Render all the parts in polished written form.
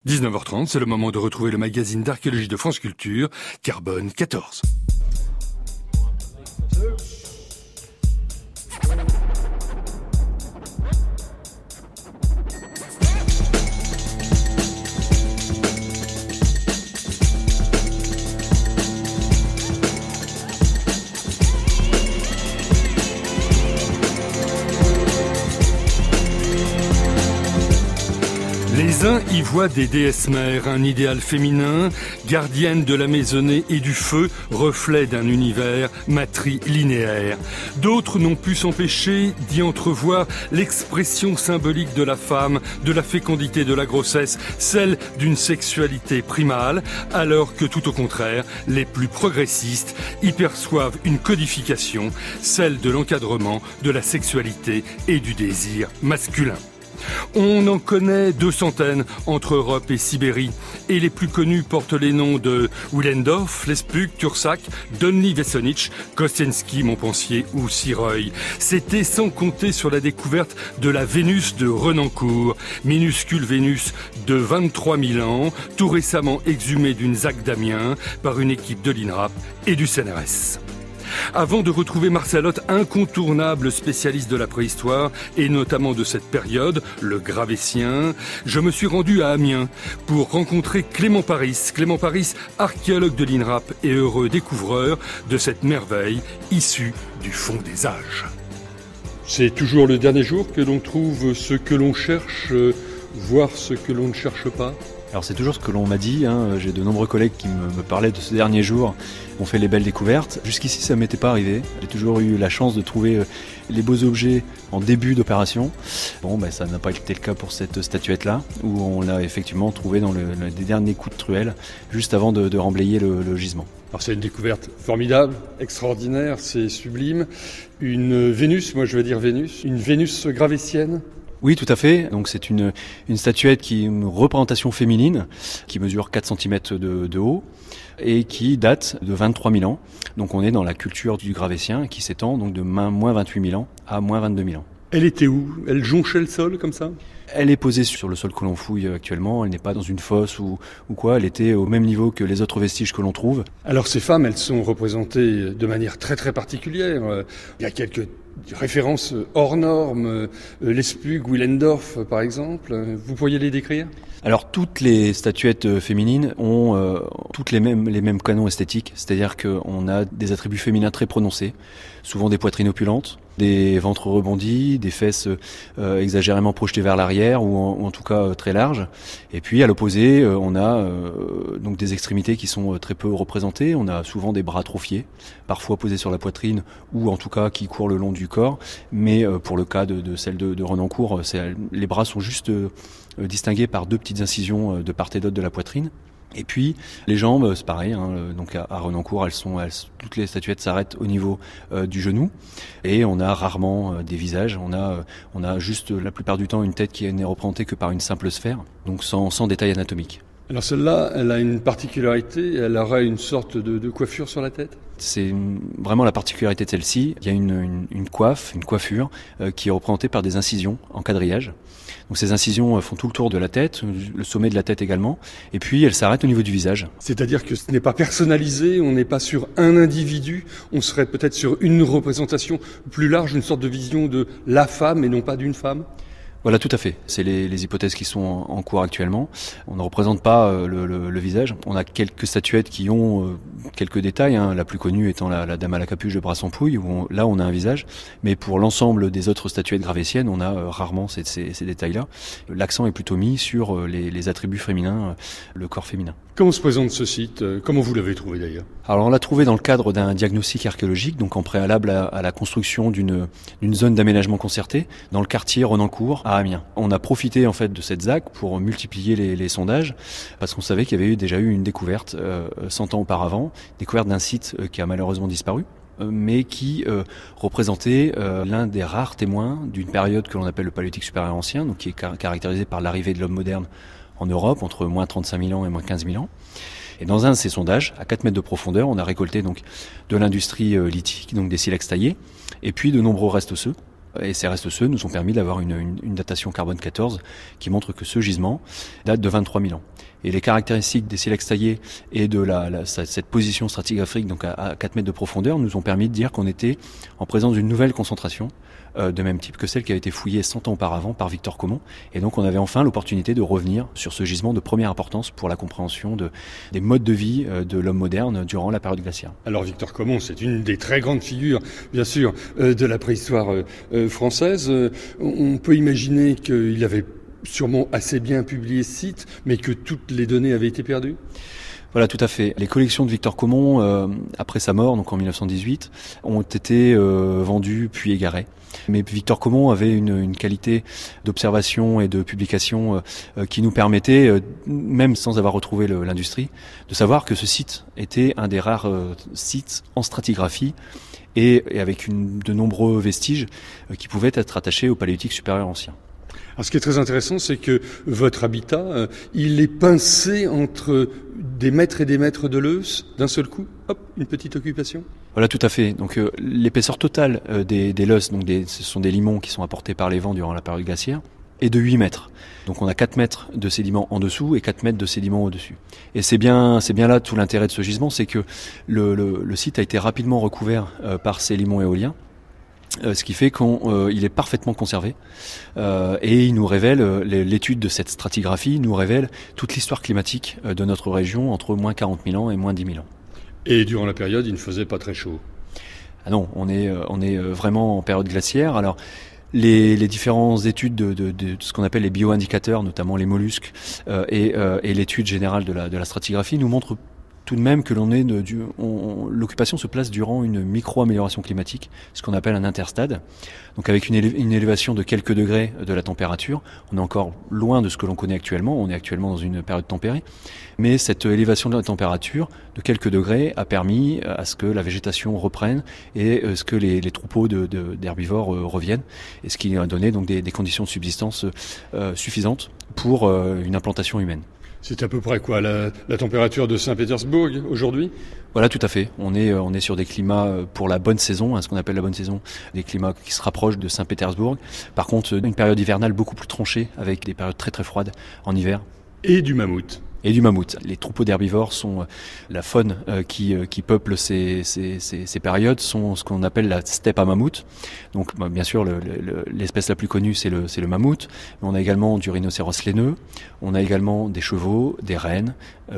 19h30, c'est le moment de retrouver le magazine d'archéologie de France Culture, Carbone 14. Les uns y voient des déesses mères, un idéal féminin, gardienne de la maisonnée et du feu, reflet d'un univers matrilinéaire. D'autres n'ont pu s'empêcher d'y entrevoir l'expression symbolique de la femme, de la fécondité de la grossesse, celle d'une sexualité primale, alors que tout au contraire, les plus progressistes y perçoivent une codification, celle de l'encadrement de la sexualité et du désir masculin. On en connaît 200 entre Europe et Sibérie, et les plus connus portent les noms de Willendorf, Lespug, Tursac, Dolny Wesonich, Kostensky, Montpensier ou Sireuil. C'était sans compter sur la découverte de la Vénus de Renancourt, minuscule Vénus de 23 000 ans, tout récemment exhumée d'une ZAC d'Amiens par une équipe de l'INRAP et du CNRS. Avant de retrouver Marcelotte, incontournable spécialiste de la préhistoire et notamment de cette période, le Gravétien, je me suis rendu à Amiens pour rencontrer Clément Paris. Clément Paris, archéologue de l'INRAP et heureux découvreur de cette merveille issue du fond des âges. C'est toujours le dernier jour que l'on trouve ce que l'on cherche, voire ce que l'on ne cherche pas. Alors c'est toujours ce que l'on m'a dit, J'ai de nombreux collègues qui me parlaient de ce dernier jour, on fait les belles découvertes. Jusqu'ici ça ne m'était pas arrivé, j'ai toujours eu la chance de trouver les beaux objets en début d'opération. Ça n'a pas été le cas pour cette statuette-là, où on l'a effectivement trouvé dans les derniers coups de truelle, juste avant de remblayer le gisement. Alors c'est une découverte formidable, extraordinaire, c'est sublime. Une Vénus, moi je vais dire Vénus, une Vénus gravétienne. Oui, tout à fait. Donc c'est une statuette qui est une représentation féminine qui mesure 4 cm de haut et qui date de 23 000 ans. Donc on est dans la culture du Gravétien qui s'étend donc de moins 28 000 ans à moins 22 000 ans. Elle était où ? Elle jonchait le sol comme ça ? Elle est posée sur le sol que l'on fouille actuellement, elle n'est pas dans une fosse ou quoi, elle était au même niveau que les autres vestiges que l'on trouve. Alors ces femmes, elles sont représentées de manière très très particulière. Il y a quelques références hors normes, Lespug, Willendorf par exemple. Vous pourriez les décrire ? Alors toutes les statuettes féminines ont toutes les mêmes canons esthétiques, c'est-à-dire qu'on a des attributs féminins très prononcés, souvent des poitrines opulentes, des ventres rebondis, des fesses exagérément projetées vers l'arrière ou en tout cas très larges. Et puis à l'opposé, on a donc des extrémités qui sont très peu représentées. On a souvent des bras atrophiés, parfois posés sur la poitrine ou en tout cas qui courent le long du corps. Mais pour le cas de celle de Renancourt, les bras sont juste distingués par 2 petites incisions de part et d'autre de la poitrine. Et puis les jambes, c'est pareil, donc à Renancourt, toutes les statuettes s'arrêtent au niveau du genou, et on a rarement des visages. On a juste la plupart du temps une tête qui n'est représentée que par une simple sphère, donc sans détail anatomique. Alors celle-là, elle a une particularité, elle aurait une sorte de coiffure sur la tête ? C'est vraiment la particularité de celle-ci. Il y a une coiffure qui est représentée par des incisions en quadrillage. Donc ces incisions font tout le tour de la tête, le sommet de la tête également, et puis elles s'arrêtent au niveau du visage. C'est-à-dire que ce n'est pas personnalisé, on n'est pas sur un individu, on serait peut-être sur une représentation plus large, une sorte de vision de la femme et non pas d'une femme ? Voilà, tout à fait. C'est les hypothèses qui sont en cours actuellement. On ne représente pas le visage. On a quelques statuettes qui ont quelques détails, la plus connue étant la dame à la capuche de Brassempouille, où là on a un visage. Mais pour l'ensemble des autres statuettes gravétiennes, on a rarement ces détails-là. L'accent est plutôt mis sur les attributs féminins, le corps féminin. Comment se présente ce site ? Comment vous l'avez trouvé d'ailleurs ? Alors on l'a trouvé dans le cadre d'un diagnostic archéologique, donc en préalable à la construction d'une zone d'aménagement concerté dans le quartier Renancourt à Amiens. On a profité en fait de cette ZAC pour multiplier les sondages, parce qu'on savait qu'il y avait déjà eu une découverte 100 ans auparavant, découverte d'un site qui a malheureusement disparu, mais qui représentait l'un des rares témoins d'une période que l'on appelle le Paléolithique supérieur ancien, donc qui est caractérisé par l'arrivée de l'homme moderne en Europe entre moins 35 000 ans et moins 15 000 ans. Et dans un de ces sondages, à 4 mètres de profondeur, on a récolté donc de l'industrie lithique, donc des silex taillés, et puis de nombreux restes osseux. Et ces restes osseux nous ont permis d'avoir une datation carbone 14 qui montre que ce gisement date de 23 000 ans. Et les caractéristiques des silex taillés et de cette position stratigraphique donc à 4 mètres de profondeur nous ont permis de dire qu'on était en présence d'une nouvelle concentration de même type que celle qui avait été fouillée 100 ans auparavant par Victor Comon. Et donc on avait enfin l'opportunité de revenir sur ce gisement de première importance pour la compréhension des modes de vie de l'homme moderne durant la période glaciaire. Alors Victor Comon, c'est une des très grandes figures, bien sûr, de la préhistoire française. On peut imaginer qu'il avait sûrement assez bien publié ce site, mais que toutes les données avaient été perdues ? Voilà, tout à fait. Les collections de Victor Comon, après sa mort, donc en 1918, ont été vendues puis égarées. Mais Victor Comon avait une qualité d'observation et de publication qui nous permettait, même sans avoir retrouvé l'industrie, de savoir que ce site était un des rares sites en stratigraphie et avec de nombreux vestiges qui pouvaient être attachés au Paléolithique supérieur ancien. Alors, ce qui est très intéressant, c'est que votre habitat, il est pincé entre des mètres et des mètres de l'Eus, d'un seul coup, hop, une petite occupation. Voilà, tout à fait. Donc l'épaisseur totale des l'Eus, donc ce sont des limons qui sont apportés par les vents durant la période glaciaire, est de 8 mètres. Donc on a 4 mètres de sédiments en dessous et 4 mètres de sédiments au-dessus. Et c'est bien là tout l'intérêt de ce gisement, c'est que le site a été rapidement recouvert par ces limons éoliens. Ce qui fait qu'il est parfaitement conservé et il nous révèle, l'étude de cette stratigraphie nous révèle toute l'histoire climatique de notre région entre moins 40 000 ans et moins 10 000 ans. Et durant la période, il ne faisait pas très chaud. Ah non, on est vraiment en période glaciaire. Alors les différentes études de ce qu'on appelle les bioindicateurs, notamment les mollusques et l'étude générale de la stratigraphie nous montrent tout de même que l'occupation se place durant une micro-amélioration climatique, ce qu'on appelle un interstade. Donc avec une élévation de quelques degrés de la température, on est encore loin de ce que l'on connaît actuellement, on est actuellement dans une période tempérée, mais cette élévation de la température de quelques degrés a permis à ce que la végétation reprenne et ce que les troupeaux d'herbivores reviennent, et ce qui a donné donc des conditions de subsistance suffisantes pour une implantation humaine. C'est à peu près quoi, la température de Saint-Pétersbourg aujourd'hui ? Voilà, tout à fait. On est sur des climats pour la bonne saison, ce qu'on appelle la bonne saison, des climats qui se rapprochent de Saint-Pétersbourg. Par contre, une période hivernale beaucoup plus tranchée, avec des périodes très très froides en hiver. Et du mammouth. Et du mammouth. Les troupeaux d'herbivores sont la faune qui peuple ces périodes, sont ce qu'on appelle la steppe à mammouth. Donc bien sûr l'espèce la plus connue c'est le mammouth, mais on a également du rhinocéros laineux, on a également des chevaux, des rennes,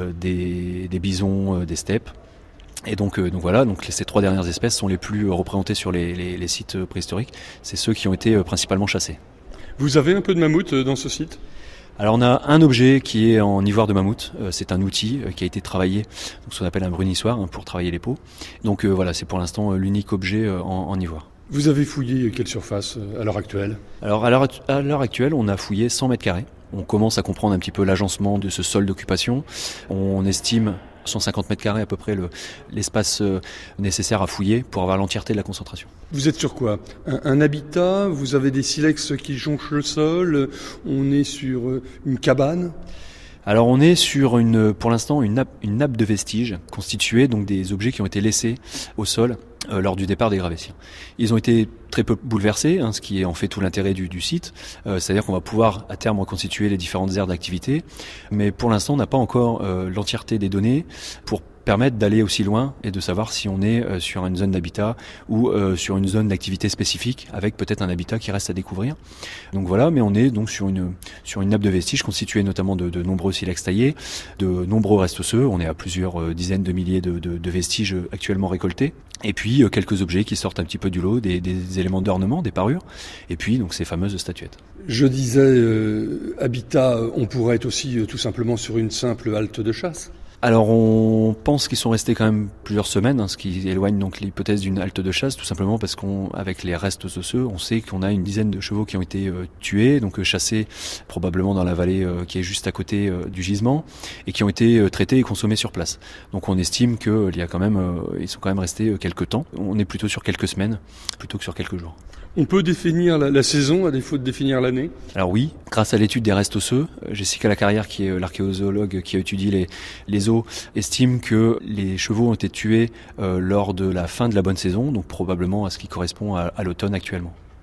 des bisons des steppes. Et donc voilà, ces 3 dernières espèces sont les plus représentées sur les sites préhistoriques. C'est ceux qui ont été principalement chassés. Vous avez un peu de mammouth dans ce site ? Alors on a un objet qui est en ivoire de mammouth, c'est un outil qui a été travaillé, donc ce qu'on appelle un brunissoir pour travailler les peaux. Donc voilà, c'est pour l'instant l'unique objet en ivoire. Vous avez fouillé quelle surface à l'heure actuelle ? Alors à l'heure actuelle, on a fouillé 100 mètres carrés. On commence à comprendre un petit peu l'agencement de ce sol d'occupation. On estime 150 mètres carrés à peu près l'espace nécessaire à fouiller pour avoir l'entièreté de la concentration. Vous êtes sur quoi ? Un habitat ? Vous avez des silex qui jonchent le sol ? On est sur une cabane ? Alors on est sur pour l'instant une nappe de vestiges constituée donc des objets qui ont été laissés au sol lors du départ des Gravétiens. Ils ont été très peu bouleversés, ce qui en fait tout l'intérêt du site, c'est-à-dire qu'on va pouvoir à terme reconstituer les différentes aires d'activité, mais pour l'instant on n'a pas encore l'entièreté des données pour permettre d'aller aussi loin et de savoir si on est sur une zone d'habitat ou sur une zone d'activité spécifique avec peut-être un habitat qui reste à découvrir. Donc voilà, mais on est donc sur une nappe de vestiges constituée notamment de nombreux silex taillés, de nombreux restes osseux. On est à plusieurs dizaines de milliers de vestiges actuellement récoltés. Et puis quelques objets qui sortent un petit peu du lot, des éléments d'ornement, des parures, et puis donc ces fameuses statuettes. Je disais habitat, on pourrait être aussi tout simplement sur une simple halte de chasse. Alors on pense qu'ils sont restés quand même plusieurs semaines, ce qui éloigne donc l'hypothèse d'une halte de chasse, tout simplement parce qu'avec les restes osseux, on sait qu'on a une dizaine de chevaux qui ont été tués, donc chassés probablement dans la vallée qui est juste à côté du gisement, et qui ont été traités et consommés sur place. Donc on estime qu'ils sont quand même restés quelques temps. On est plutôt sur quelques semaines plutôt que sur quelques jours. On peut définir la saison à défaut de définir l'année ? Alors oui, grâce à l'étude des restes osseux, Jessica Lacarrière, qui est l'archéozoologue qui a étudié les os, estime que les chevaux ont été tués lors de la fin de la bonne saison, donc probablement à ce qui correspond à l'automne actuellement.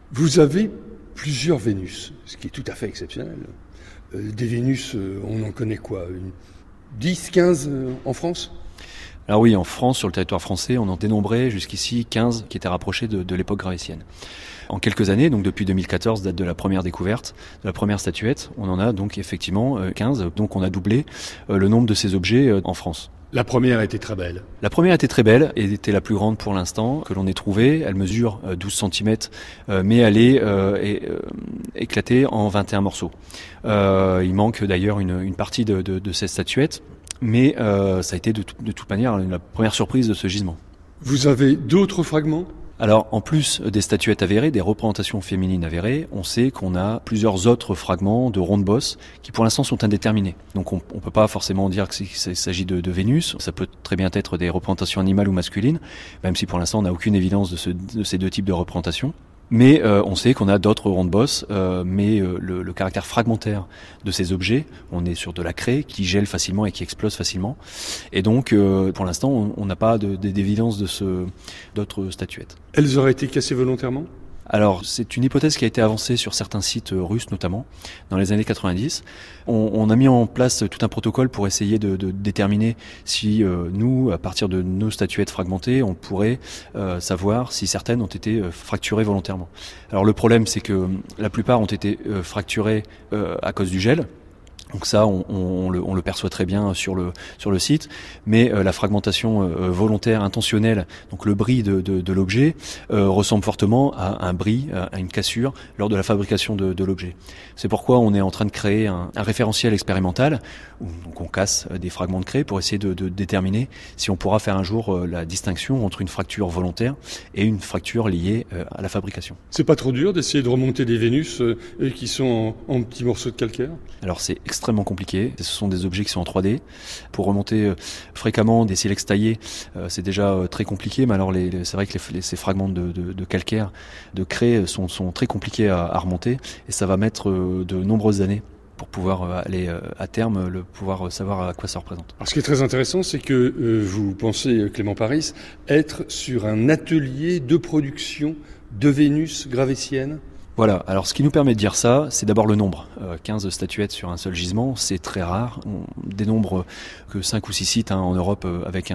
Vous avez plusieurs Vénus, ce qui est tout à fait exceptionnel. Des Vénus, on en connaît quoi, 10, 15 en France ? Alors oui, en France, sur le territoire français, on en dénombrait jusqu'ici 15 qui étaient rapprochés de l'époque gravétienne. En quelques années, donc depuis 2014, date de la première découverte, de la première statuette, on en a donc effectivement 15. Donc on a doublé le nombre de ces objets en France. La première était très belle. La première était très belle et était la plus grande pour l'instant que l'on ait trouvée. Elle mesure 12 cm, mais elle est éclatée en 21 morceaux. Il manque d'ailleurs une partie de ces statuettes, mais ça a été de toute manière la première surprise de ce gisement. Vous avez d'autres fragments ? Alors, en plus des statuettes avérées, des représentations féminines avérées, on sait qu'on a plusieurs autres fragments de ronde bosse qui pour l'instant sont indéterminés. Donc on peut pas forcément dire qu'il s'agit de Vénus, ça peut très bien être des représentations animales ou masculines, même si pour l'instant on n'a aucune évidence de ces deux types de représentations. Mais on sait qu'on a d'autres rondes bosses, mais le caractère fragmentaire de ces objets, on est sur de la craie qui gèle facilement et qui explose facilement. Et donc, pour l'instant, on n'a pas d'évidence d'autres statuettes. Elles auraient été cassées volontairement ? Alors, c'est une hypothèse qui a été avancée sur certains sites russes notamment, dans les années 90. On a mis en place tout un protocole pour essayer de déterminer si nous, à partir de nos statuettes fragmentées, on pourrait savoir si certaines ont été fracturées volontairement. Alors le problème, c'est que la plupart ont été fracturées à cause du gel. Donc ça, on le perçoit très bien sur le site, mais la fragmentation volontaire, intentionnelle, donc le bris de l'objet, ressemble fortement à un bris, à une cassure lors de la fabrication de l'objet. C'est pourquoi on est en train de créer un référentiel expérimental, où donc on casse des fragments de craie pour essayer de déterminer si on pourra faire un jour la distinction entre une fracture volontaire et une fracture liée à la fabrication. C'est pas trop dur d'essayer de remonter des Vénus qui sont en petits morceaux de calcaire ? Alors c'est extrêmement compliqué. Ce sont des objets qui sont en 3D. Pour remonter fréquemment des silex taillés, c'est déjà très compliqué. Mais alors, c'est vrai que ces fragments de calcaire, de craie, sont très compliqués à remonter. Et ça va mettre de nombreuses années pour pouvoir aller à terme, pouvoir savoir à quoi ça représente. Alors, ce qui est très intéressant, c'est que vous pensez, Clément Paris, être sur un atelier de production de Vénus gravétienne. Voilà, alors ce qui nous permet de dire ça, c'est d'abord le nombre. 15 statuettes sur un seul gisement, c'est très rare. On dénombre que 5 ou 6 sites en Europe avec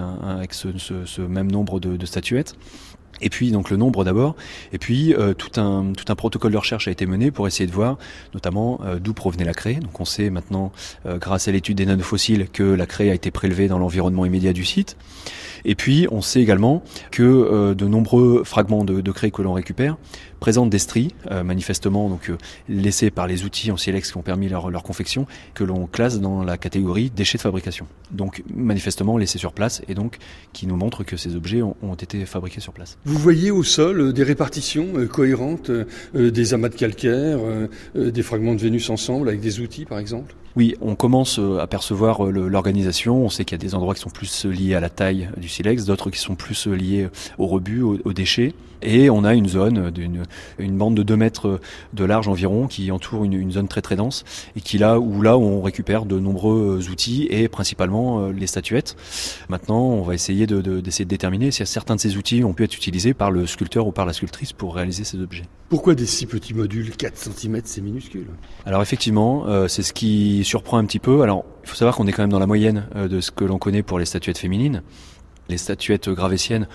ce même nombre de statuettes. Et puis donc le nombre d'abord, et puis tout un protocole de recherche a été mené pour essayer de voir notamment d'où provenait la craie. Donc on sait maintenant, grâce à l'étude des nanofossiles, que la craie a été prélevée dans l'environnement immédiat du site. Et puis on sait également que de nombreux fragments de craie que l'on récupère présentent des stries, manifestement donc laissées par les outils en silex qui ont permis leur confection, que l'on classe dans la catégorie déchets de fabrication. Donc manifestement laissés sur place, et donc qui nous montre que ces objets ont été fabriqués sur place. Vous voyez au sol des répartitions cohérentes, des amas de calcaire, des fragments de Vénus ensemble avec des outils par exemple ? Oui, on commence à percevoir l'organisation. On sait qu'il y a des endroits qui sont plus liés à la taille du silex, d'autres qui sont plus liés au rebut, aux déchets. Et on a une zone, une bande de 2 mètres de large environ, qui entoure une zone très très dense, et là où on récupère de nombreux outils et principalement les statuettes. Maintenant, on va essayer d'essayer de déterminer si certains de ces outils ont pu être utilisés par le sculpteur ou par la sculptrice pour réaliser ces objets. Pourquoi des si petits modules ? 4 cm, c'est minuscule. Alors effectivement, c'est ce qui surprend un petit peu. Alors, il faut savoir qu'on est quand même dans la moyenne de ce que l'on connaît pour les statuettes féminines. Les statuettes gravétiennes,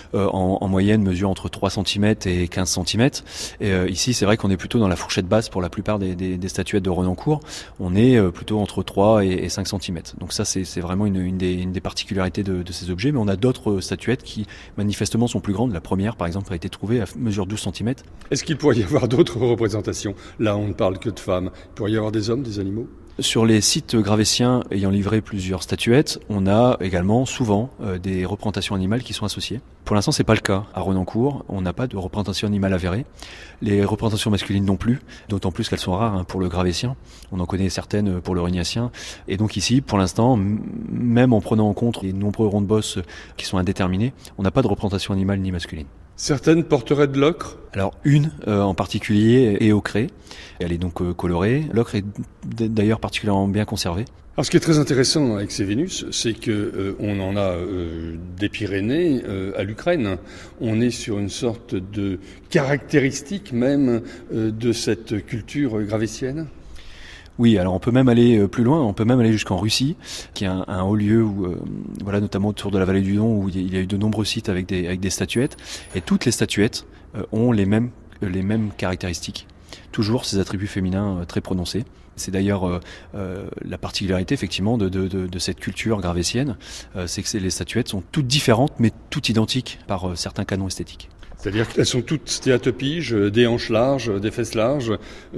en moyenne, mesurent entre 3 cm et 15 cm. Et ici, c'est vrai qu'on est plutôt dans la fourchette basse pour la plupart des statuettes de Renancourt. On est plutôt entre 3 et 5 cm. Donc ça, c'est vraiment une des particularités de ces objets. Mais on a d'autres statuettes qui, manifestement, sont plus grandes. La première, par exemple, a été trouvée à mesure 12 cm. Est-ce qu'il pourrait y avoir d'autres représentations ? Là, on ne parle que de femmes. Il pourrait y avoir des hommes, des animaux ? Sur les sites gravétiens ayant livré plusieurs statuettes, on a également souvent des représentations animales qui sont associées. Pour l'instant, c'est pas le cas. À Renancourt, on n'a pas de représentation animale avérée. Les représentations masculines non plus, d'autant plus qu'elles sont rares pour le gravétien. On en connaît certaines pour le rhéniacien. Et donc ici, pour l'instant, même en prenant en compte les nombreux ronds de bosse qui sont indéterminés, on n'a pas de représentation animale ni masculine. Certaines porteraient de l'ocre? Alors une en particulier est ocrée, elle est donc colorée. L'ocre est d'ailleurs particulièrement bien conservée. Alors, ce qui est très intéressant avec ces Vénus, c'est que on en a des Pyrénées à l'Ukraine. On est sur une sorte de caractéristique même de cette culture gravétienne. Oui, alors on peut même aller plus loin, on peut même aller jusqu'en Russie, qui est un haut lieu où, voilà, notamment autour de la vallée du Don, où il y a eu de nombreux sites avec des statuettes, et toutes les statuettes ont les mêmes caractéristiques. Toujours ces attributs féminins très prononcés. C'est d'ailleurs la particularité effectivement de cette culture gravétienne, c'est que les statuettes sont toutes différentes mais toutes identiques par certains canons esthétiques. C'est-à-dire qu'elles sont toutes stéatopiges, des hanches larges, des fesses larges,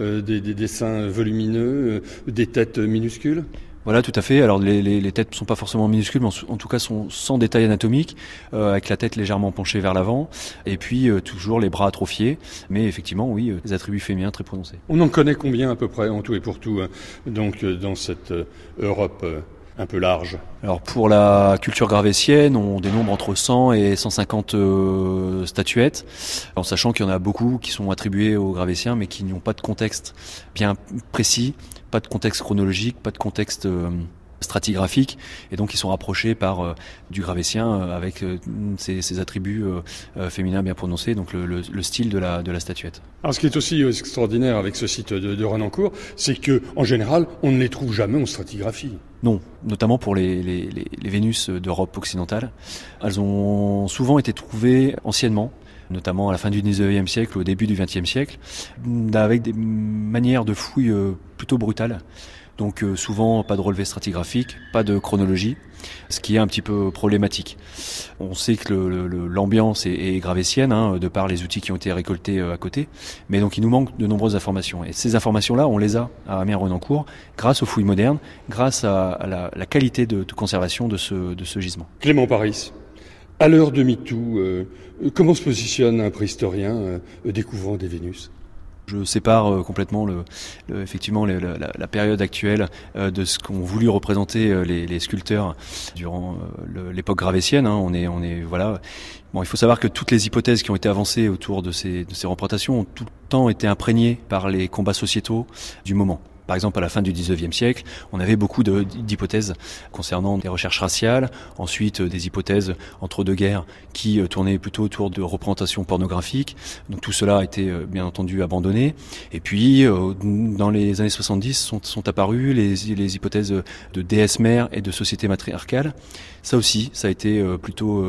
des seins volumineux, des têtes minuscules. Voilà, tout à fait. Alors les têtes ne sont pas forcément minuscules, mais en tout cas sont sans détail anatomique, avec la tête légèrement penchée vers l'avant, et puis toujours les bras atrophiés, mais effectivement, oui, des attributs féminins très prononcés. On en connaît combien à peu près, en tout et pour tout, donc dans cette Europe un peu large? Alors pour la culture gravétienne, on dénombre entre 100 et 150 statuettes, en sachant qu'il y en a beaucoup qui sont attribuées aux gravétiens, mais qui n'ont pas de contexte bien précis, pas de contexte chronologique, pas de contexte stratigraphique, et donc ils sont rapprochés par du gravétien avec ces attributs féminins bien prononcés, donc le style de la statuette. Alors ce qui est aussi extraordinaire avec ce site de Renancourt, c'est que en général on ne les trouve jamais en stratigraphie. Non, notamment pour les Vénus d'Europe occidentale. Elles ont souvent été trouvées anciennement, notamment à la fin du 19e siècle, au début du 20e siècle, avec des manières de fouilles plutôt brutales. Donc souvent pas de relevé stratigraphique, pas de chronologie, ce qui est un petit peu problématique. On sait que l'ambiance est gravétienne, de par les outils qui ont été récoltés à côté, mais donc il nous manque de nombreuses informations. Et ces informations-là, on les a à Amiens-Renancourt grâce aux fouilles modernes, grâce à la qualité de conservation de ce gisement. Clément Paris, à l'heure de MeToo, comment se positionne un préhistorien découvrant des Vénus ? Je sépare complètement effectivement la période actuelle de ce qu'ont voulu représenter les sculpteurs durant l'époque gravétienne. On est voilà. Bon, il faut savoir que toutes les hypothèses qui ont été avancées autour de ces représentations ont tout le temps été imprégnées par les combats sociétaux du moment. Par exemple, à la fin du 19e siècle, on avait beaucoup d'hypothèses concernant des recherches raciales, ensuite des hypothèses entre deux guerres qui tournaient plutôt autour de représentations pornographiques. Donc tout cela a été bien entendu abandonné. Et puis, dans les années 70, sont apparues les hypothèses de déesse mère et de société matriarcale. Ça aussi, ça a été plutôt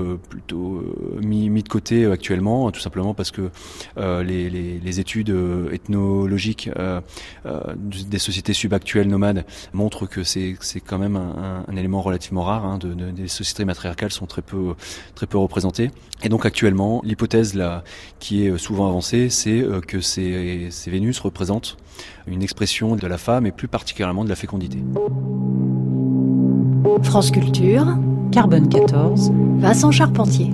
mis de côté actuellement, tout simplement parce que les études ethnologiques des sociétés subactuelles nomades montrent que c'est quand même un élément relativement rare. Des sociétés matriarcales sont très peu représentées. Et donc actuellement, l'hypothèse là qui est souvent avancée, c'est que ces Vénus représentent une expression de la femme et plus particulièrement de la fécondité. France Culture, Carbone 14, Vincent Charpentier.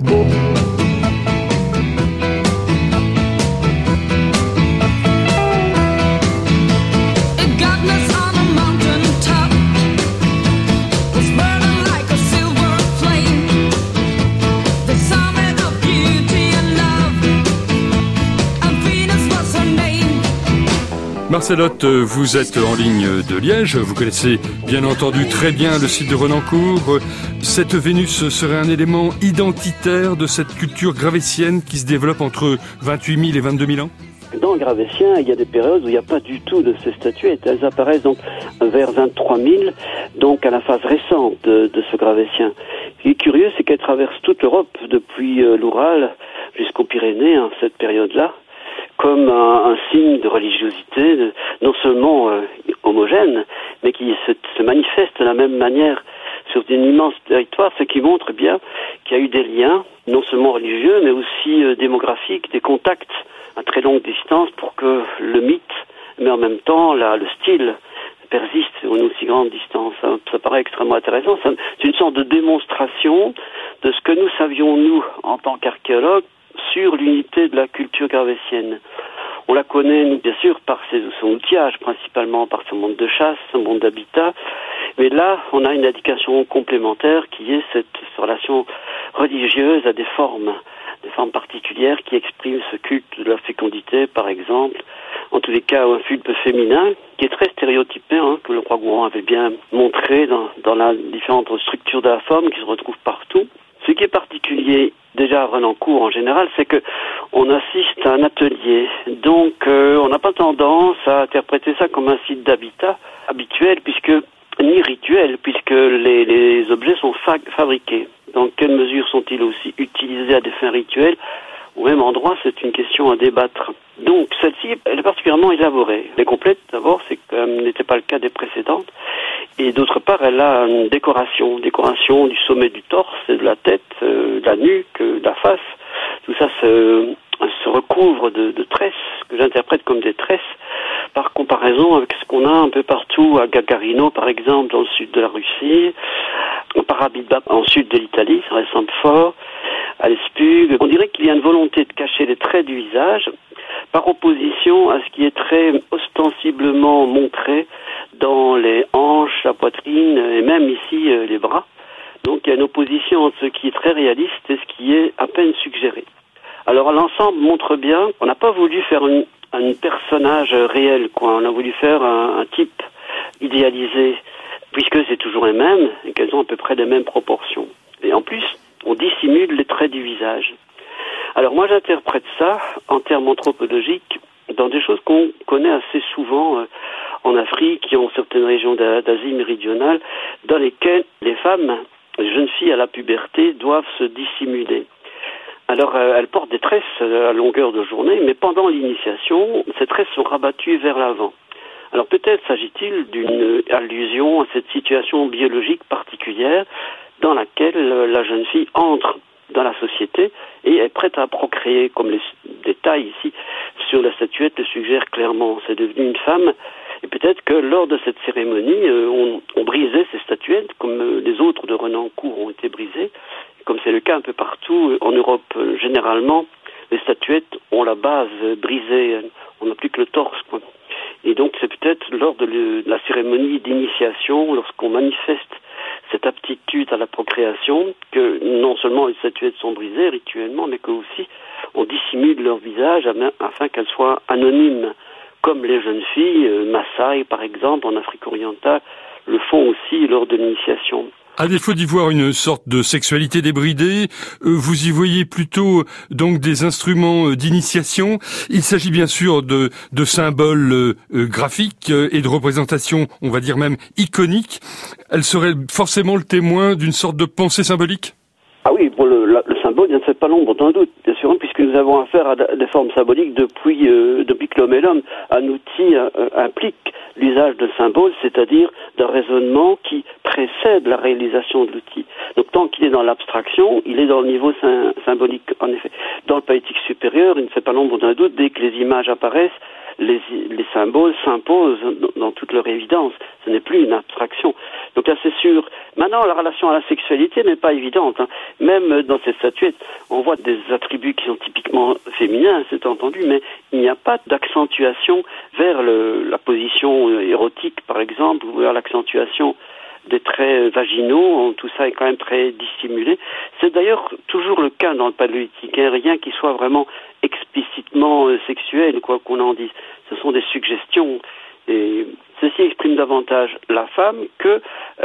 Marcelotte, vous êtes en ligne de Liège, vous connaissez bien entendu très bien le site de Renancourt. Cette Vénus serait un élément identitaire de cette culture gravétienne qui se développe entre 28 000 et 22 000 ans ? Dans le gravétien, il y a des périodes où il n'y a pas du tout de ces statuettes. Elles apparaissent donc vers 23 000, donc à la phase récente de ce gravétien. Ce qui est curieux, c'est qu'elle traverse toute l'Europe, depuis l'Oural jusqu'aux Pyrénées, cette période-là, comme un signe de religiosité, non seulement homogène, mais qui se manifeste de la même manière sur un immense territoire, ce qui montre bien qu'il y a eu des liens, non seulement religieux, mais aussi démographiques, des contacts à très longue distance pour que le mythe, mais en même temps le style persiste à une aussi grande distance. Ça paraît extrêmement intéressant. C'est une sorte de démonstration de ce que nous savions, nous, en tant qu'archéologues, sur l'unité de la culture gravétienne. On la connaît, nous, bien sûr, par son outillage, principalement par son monde de chasse, son monde d'habitat. Mais là, on a une indication complémentaire qui est cette relation religieuses à des formes particulières qui expriment ce culte de la fécondité, par exemple. En tous les cas, un culte féminin qui est très stéréotypé, que le roi Gourand avait bien montré dans la différentes structures de la femme qui se retrouvent partout. Ce qui est particulier déjà à Renancourt en général, c'est que on assiste à un atelier. Donc, on n'a pas tendance à interpréter ça comme un site d'habitat habituel, ni rituel, puisque les objets sont fabriqués. Dans quelle mesure sont-ils aussi utilisés à des fins rituelles? Au même endroit, c'est une question à débattre. Donc, celle-ci, elle est particulièrement élaborée. Elle est complète, d'abord, c'est que n'était pas le cas des précédentes. Et d'autre part, elle a une décoration du sommet du torse, de la tête, de la nuque, de la face. Tout ça se recouvre de tresses, que j'interprète comme des tresses, par comparaison avec ce qu'on a un peu partout à Gagarino, par exemple, dans le sud de la Russie, à Parabidba, en sud de l'Italie, ça ressemble fort, à l'Espugue. On dirait qu'il y a une volonté de cacher les traits du visage, par opposition à ce qui est très ostensiblement montré dans les hanches, la poitrine et même ici les bras. Donc il y a une opposition entre ce qui est très réaliste et ce qui est à peine suggéré. Alors l'ensemble montre bien qu'on n'a pas voulu faire un personnage réel, quoi. On a voulu faire un type idéalisé, puisque c'est toujours les mêmes et qu'elles ont à peu près les mêmes proportions. Et en plus, on dissimule les traits du visage. Alors moi j'interprète ça en termes anthropologiques dans des choses qu'on connaît assez souvent en Afrique et en certaines régions d'Asie méridionale, dans lesquelles les femmes, les jeunes filles à la puberté, doivent se dissimuler. Alors elles portent des tresses à longueur de journée, mais pendant l'initiation, ces tresses sont rabattues vers l'avant. Alors peut-être s'agit-il d'une allusion à cette situation biologique particulière dans laquelle la jeune fille entre dans la société et est prête à procréer, comme les détails ici sur la statuette le suggèrent clairement. C'est devenu une femme, et peut-être que lors de cette cérémonie, on brisait ces statuettes, comme les autres de Renancourt ont été brisées, comme c'est le cas un peu partout en Europe. Généralement, les statuettes ont la base brisée, on n'a plus que le torse, quoi. Et donc c'est peut-être lors de la cérémonie d'initiation, lorsqu'on manifeste cette aptitude à la procréation, que non seulement les statuettes sont brisées rituellement, mais que aussi on dissimule leur visage afin qu'elles soient anonymes, comme les jeunes filles, Maasai par exemple, en Afrique orientale, le font aussi lors de l'initiation. À défaut d'y voir une sorte de sexualité débridée, vous y voyez plutôt donc des instruments d'initiation. Il s'agit bien sûr de symboles graphiques et de représentations, on va dire même iconiques. Elle serait forcément le témoin d'une sorte de pensée symbolique? Ah oui, pour le symbole, il ne fait pas l'ombre d'un doute, bien sûr, puisque nous avons affaire à des formes symboliques depuis que l'homme est l'homme. Un outil implique l'usage de symboles, c'est-à-dire d'un raisonnement qui précède la réalisation de l'outil. Donc tant qu'il est dans l'abstraction, il est dans le niveau symbolique, en effet. Dans le poétique supérieur, il ne fait pas l'ombre d'un doute, dès que les images apparaissent, les symboles s'imposent dans toute leur évidence. Ce n'est plus une abstraction. Donc là, c'est sûr. Maintenant, la relation à la sexualité n'est pas évidente. Même dans ces statuettes, on voit des attributs qui sont typiquement féminins, c'est entendu, mais il n'y a pas d'accentuation vers la position érotique, par exemple, ou vers l'accentuation des traits vaginaux. Tout ça est quand même très dissimulé. C'est d'ailleurs toujours le cas dans le paléolithique. Rien qui soit vraiment explicitement sexuel, quoi qu'on en dise. Ce sont des suggestions. Et ceci exprime davantage la femme que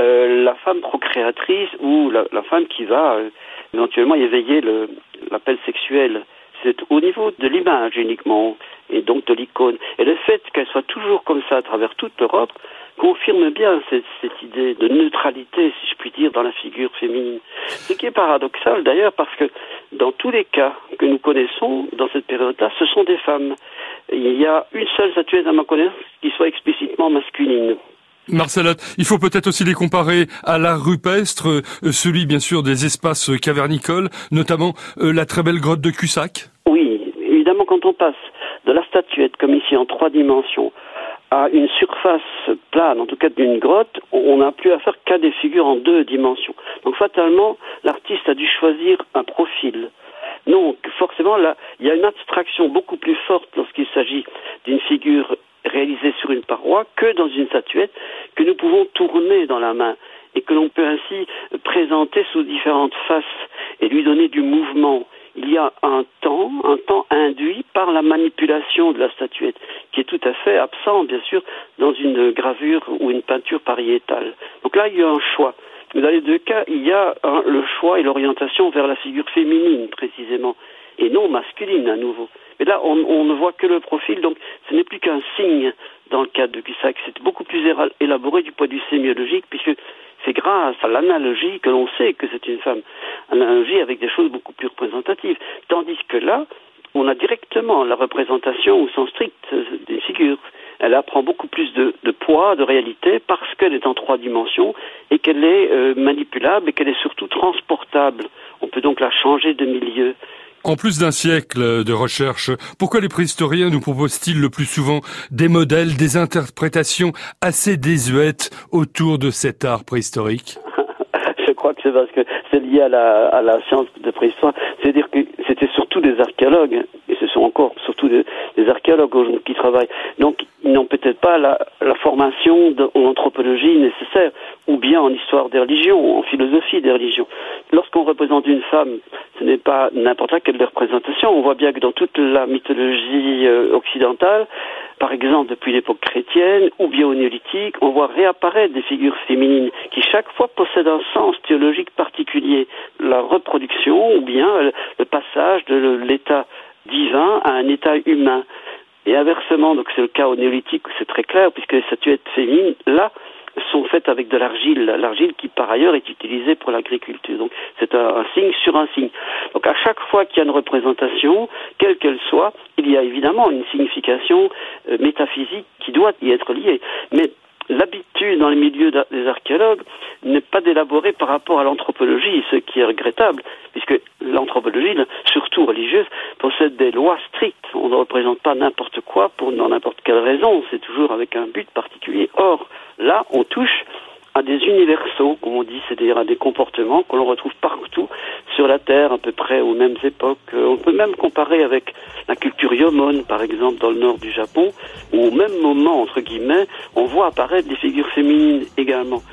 la femme procréatrice ou la femme qui va éventuellement éveiller l'appel sexuel. C'est au niveau de l'image uniquement, et donc de l'icône. Et le fait qu'elle soit toujours comme ça à travers toute l'Europe confirme bien cette idée de neutralité, si je puis dire, dans la figure féminine. Ce qui est paradoxal d'ailleurs, parce que dans tous les cas que nous connaissons dans cette période-là, ce sont des femmes. Il y a une seule statuette à ma connaissance qui soit explicitement masculine. Marcelotte, il faut peut-être aussi les comparer à l'art rupestre, celui bien sûr des espaces cavernicoles, notamment la très belle grotte de Cussac. Oui, évidemment, quand on passe de la statuette, comme ici en 3 dimensions, à une surface plane, en tout cas d'une grotte, on n'a plus affaire qu'à des figures en 2 dimensions. Donc fatalement, l'artiste a dû choisir un profil. Donc forcément, là, il y a une abstraction beaucoup plus forte lorsqu'il s'agit d'une figure réalisée sur une paroi que dans une statuette que nous pouvons tourner dans la main et que l'on peut ainsi présenter sous différentes faces et lui donner du mouvement. Il y a un temps induit par la manipulation de la statuette, qui est tout à fait absent, bien sûr, dans une gravure ou une peinture pariétale. Donc là, il y a un choix. Mais dans les deux cas, il y a le choix et l'orientation vers la figure féminine, précisément, et non masculine, à nouveau. Mais là, on ne voit que le profil, donc ce n'est plus qu'un signe dans le cas de Cusack. C'est beaucoup plus élaboré du point de vue sémiologique, puisque c'est grâce à l'analogie que l'on sait que c'est une femme. Analogie avec des choses beaucoup plus représentatives. Tandis que là, on a directement la représentation au sens strict des figures. Elle prend beaucoup plus de poids, de réalité, parce qu'elle est en 3 dimensions et qu'elle est manipulable et qu'elle est surtout transportable. On peut donc la changer de milieu. En plus d'un siècle de recherche, pourquoi les préhistoriens nous proposent-ils le plus souvent des modèles, des interprétations assez désuètes autour de cet art préhistorique ? Je crois que c'est parce que c'est lié à la science de préhistoire. C'est-à-dire que c'était surtout des archéologues, et ce sont encore surtout des archéologues aujourd'hui qui travaillent. Donc, ils n'ont peut-être pas la formation en anthropologie nécessaire, ou bien en histoire des religions, en philosophie des religions. Lorsqu'on représente une femme, ce n'est pas n'importe quelle représentation. On voit bien que dans toute la mythologie occidentale, par exemple depuis l'époque chrétienne ou bien au néolithique, on voit réapparaître des figures féminines qui chaque fois possèdent un sens théologique particulier. La reproduction ou bien le passage de l'état divin à un état humain. Et inversement, donc c'est le cas au néolithique où c'est très clair, puisque les statuettes féminines, là, sont faites avec de l'argile qui par ailleurs est utilisée pour l'agriculture. Donc c'est un signe sur un signe. Donc à chaque fois qu'il y a une représentation, quelle qu'elle soit, il y a évidemment une signification métaphysique qui doit y être liée. Mais l'habitude dans les milieux des archéologues n'est pas d'élaborer par rapport à l'anthropologie, ce qui est regrettable, puisque l'anthropologie, surtout religieuse, possède des lois strictes. On ne représente pas n'importe quoi pour n'importe quelle raison, c'est toujours avec un but particulier. Or, là, on touche à des universaux, comme on dit, c'est-à-dire à des comportements que l'on retrouve partout sur la Terre, à peu près aux mêmes époques. On peut même comparer avec la culture Yomon, par exemple, dans le nord du Japon, où au même moment, entre guillemets, on voit apparaître des figures féminines également,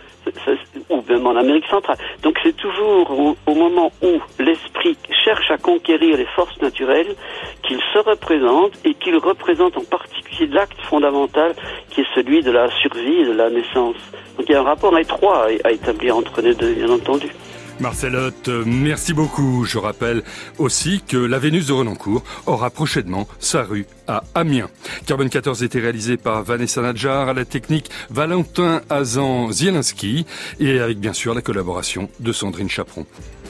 ou même en Amérique centrale. Donc c'est toujours au moment où l'esprit cherche à conquérir les forces naturelles qu'il se représente et qu'il représente en particulier l'acte fondamental qui est celui de la survie et de la naissance. Donc il y a un rapport étroit à établir entre les deux, bien entendu. Marcel Hoth, merci beaucoup. Je rappelle aussi que la Vénus de Renancourt aura prochainement sa rue à Amiens. Carbone 14 était réalisé par Vanessa Nadjar, à la technique Valentin Azan-Zielinski et avec bien sûr la collaboration de Sandrine Chaperon.